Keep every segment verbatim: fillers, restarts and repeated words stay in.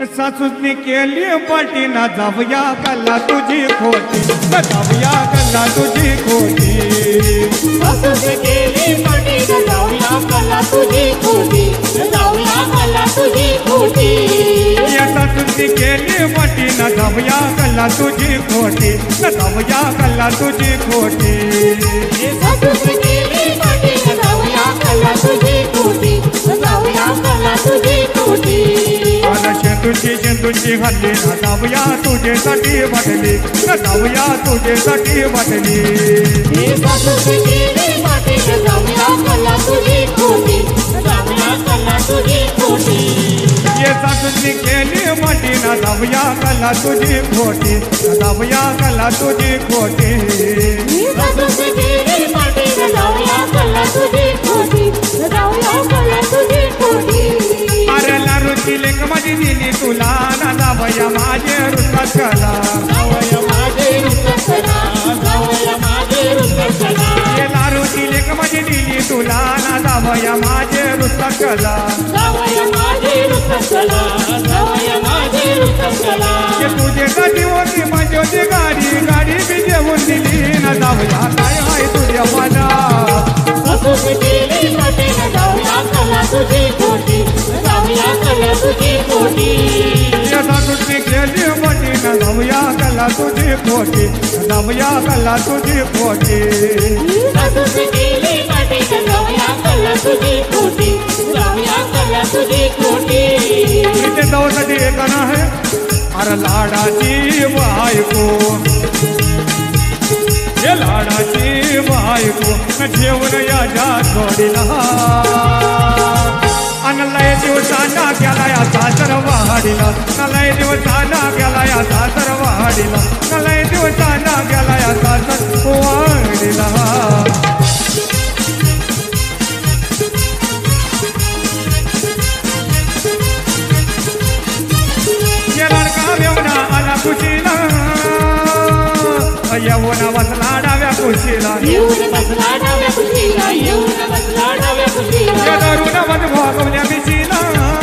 सासूसनी केली पाठी ना जाऊया गल्ला तुझी खोटी जाऊया गल्ला तुझी खोटी सासूसनी केली पाठी ना जाऊया गल्ला तुझी खोटी जाऊया गल्ला तुझी खोटी या सासूसनी केली पाठी ना जाऊया गल्ला तुझी खोटी जाऊया गल्ला तुझी खोटी सासूसनी केली पाठी ना जाऊया गल्ला तुझी खोटी जाऊया गल्ला तुझी खोटी शेंदूची शेंदूची घातली ना जाऊया तुझ्यासाठी वाटली ना जाऊया तुझ्यासाठी वाटली सासूसनी केली पाठी ना जाऊया गल्ला तुझी खोटी जाऊया गल्ला तुझी खोटी ये सासूसनी केली माटी ना जाऊया गल्ला तुझी खोटी जाऊया गल्ला तुझी खोटी सासूसनी केली पाठी ना जाऊया गल्ला तुझी खोटी जाऊया गल्ला तुझी खोटी अरे लारूची लेक माझी दिली तुला ना जावया माझे रुसत कला जावया माझे रुसत कला जावया माझे रुसत कला ये लारूची लेक माझी दिली तुला ना जावया माझे रुसत कला जावया माझे रुसत कला जावया माझे रुसत कला ये तुझ्यासाठी होती माझी होती गाडी गाडी बी जेवून दिली ना जावया काय हाय तुझ्या मला सासूसनी केली पाठी ना जाऊया गल्ला तुझी खोटी जाऊया गल्ला तुझी खोटी या सासूसनी केली माटी ना जाऊया गल्ला तुझी खोटी जाऊया गल्ला तुझी खोटी सासूसनी केली पाठी ना जाऊया गल्ला तुझी खोटी जाऊया गल्ला तुझी खोटी इथे जाऊसाठी एक गाणं आहे अरे लाडाची बायको हे लाडाची बायको ठेवून याच्या जोडीला आणि लय दिवसांना गेला या सासर वाडीला लय दिवसांना गेला या सासर वाडीला लय दिवसांना गेला या सासर वाडीला खुशीला येऊन बसला डाव्या खुशीला येऊन बसला डाव्या खुशीला येऊन बसला डाव्या खुशीला या दारून मध्ये भोगवल्या बिशीला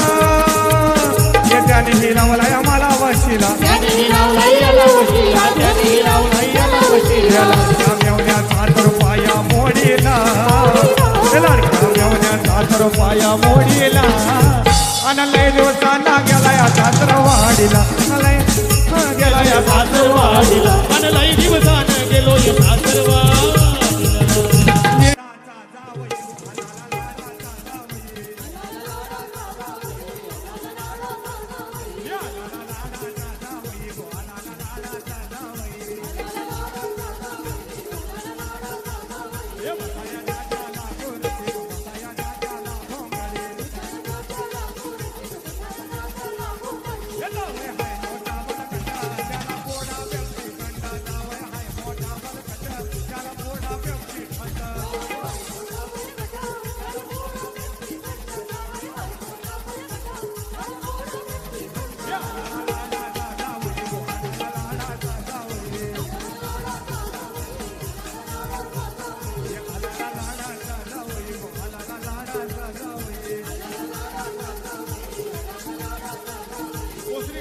या त्याने हिरावला या मला वशीला त्याने हिरावला याला वशीला त्याने हिरावला याला वशीला या लाडक्या मेवण्या सात रुपया मोडीला या लाडक्या मेवण्या सात रुपया मोडीला आणि लय दिवसांना गेला या सासरवाडीला लय गेला या सासरवाडीला आणि लय दिवसानं गेलो या सासरवाडीला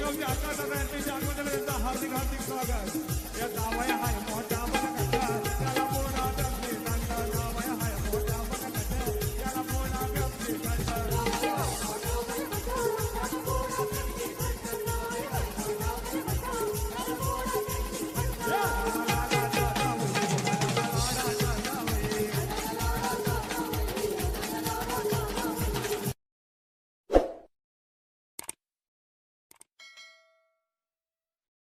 हार्दिक हार्दिक स्वागत या जावया हाय मोठा